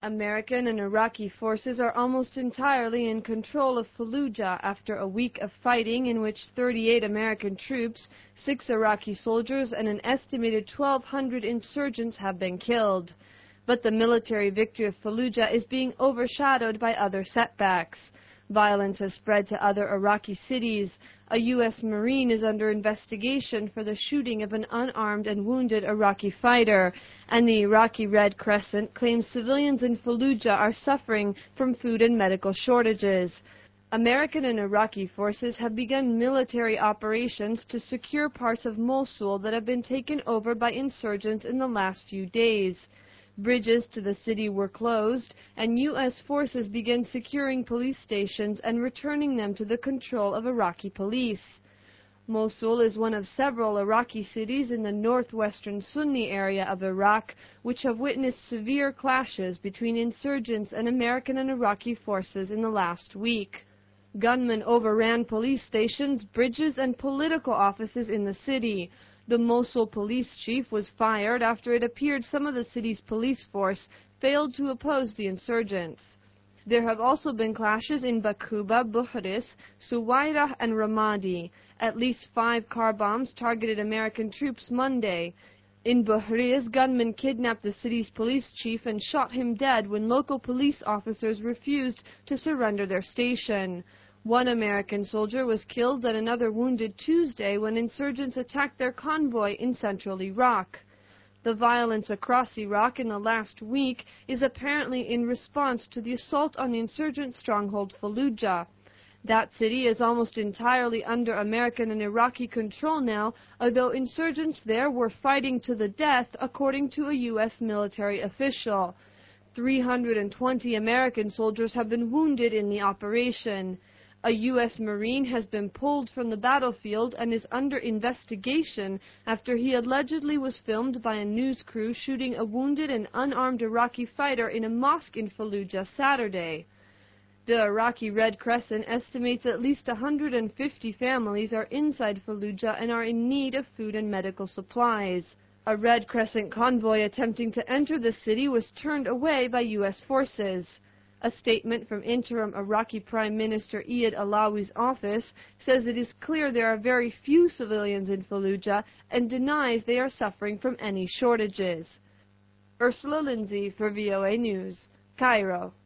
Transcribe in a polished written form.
American and Iraqi forces are almost entirely in control of Fallujah after a week of fighting in which 38 American troops, 6 Iraqi soldiers, and an estimated 1,200 insurgents have been killed. But the military victory of Fallujah is being overshadowed by other setbacks. Violence has spread to other Iraqi cities. A U.S. Marine is under investigation for the shooting of an unarmed and wounded Iraqi fighter, and the Iraqi Red Crescent claims civilians in Fallujah are suffering from food and medical shortages. American and Iraqi forces have begun military operations to secure parts of Mosul that have been taken over by insurgents in the last few days. Bridges to the city were closed, and U.S. forces began securing police stations and returning them to the control of Iraqi police. Mosul is one of several Iraqi cities in the northwestern Sunni area of Iraq, which have witnessed severe clashes between insurgents and American and Iraqi forces in the last week. Gunmen overran police stations, bridges, and political offices in the city. The Mosul police chief was fired after it appeared some of the city's police force failed to oppose the insurgents. There have also been clashes in Baquba, Buhris, Suwayrah, and Ramadi. At least 5 car bombs targeted American troops Monday. In Buhris, gunmen kidnapped the city's police chief and shot him dead when local police officers refused to surrender their station. 1 American soldier was killed and another wounded Tuesday when insurgents attacked their convoy in central Iraq. The violence across Iraq in the last week is apparently in response to the assault on the insurgent stronghold Fallujah. That city is almost entirely under American and Iraqi control now, although insurgents there were fighting to the death, according to a U.S. military official. 320 American soldiers have been wounded in the operation. A U.S. Marine has been pulled from the battlefield and is under investigation after he allegedly was filmed by a news crew shooting a wounded and unarmed Iraqi fighter in a mosque in Fallujah Saturday. The Iraqi Red Crescent estimates at least 150 families are inside Fallujah and are in need of food and medical supplies. A Red Crescent convoy attempting to enter the city was turned away by U.S. forces. A statement from interim Iraqi Prime Minister Iyad Allawi's office says it is clear there are very few civilians in Fallujah and denies they are suffering from any shortages. Ursula Lindsay for VOA News, Cairo.